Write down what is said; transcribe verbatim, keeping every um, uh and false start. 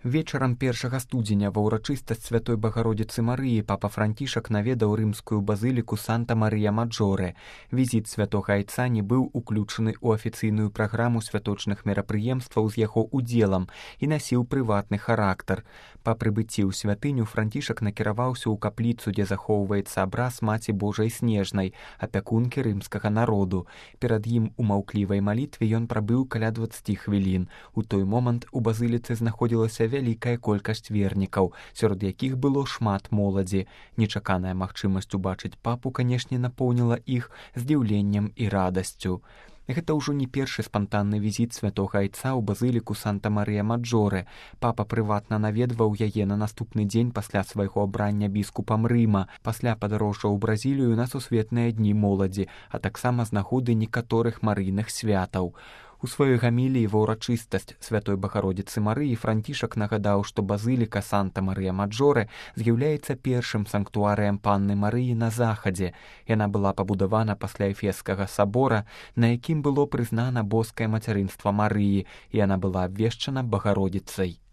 Вечарам першага студзеня ва ўрачыстасць святой Багародзіцы Марыі папа Францішак наведаў рымскую базыліку Санта-Марыя-Маджоре. Візіт святога айца не быў уключаны ў афіцыйную праграму святочных мерапрыемстваў з яго удзелам і насіў прыватны характар. Па прыбыцці ў святыню Францішак накіраваўся ў капліцу, дзе захоўваецца абраз Маці Божай Снежнай, апякункі рымскага народу. Перад ім у маўклівай малітве ён прабыў каля дваццаці хвілін. У той момант у базыліцы знаходзілася вялікая колькасць вернікаў, сярод якіх было шмат моладзі. Нечаканая магчымасць убачыць папу, канешне, напоўніла іх здзіўленнем і радасцю. Гэта ўжо не першы спантанны візіт святога айца ў базыліку Санта-Марыя-Маджоре. Папа прыватна наведваў яе на наступны дзень пасля свайго абрання біскупам Рыма, пасля падарожжа ў Бразілію на сусветныя дні моладзі, а таксама з нагоды некаторых марыйных святаў. У сваёй гаміліі ва ўрачыстасць святой Багародзіцы Марыі Францішак нагадаў, што базыліка Санта-Марыя-Маджоре з'яўляецца першым санктуарыем Панны Марыі на захадзе. Яна была пабудавана пасля Эфескага сабора, на якім было прызнана боскае мацярынства Марыі, і яна была абвешчана Багародзіцай.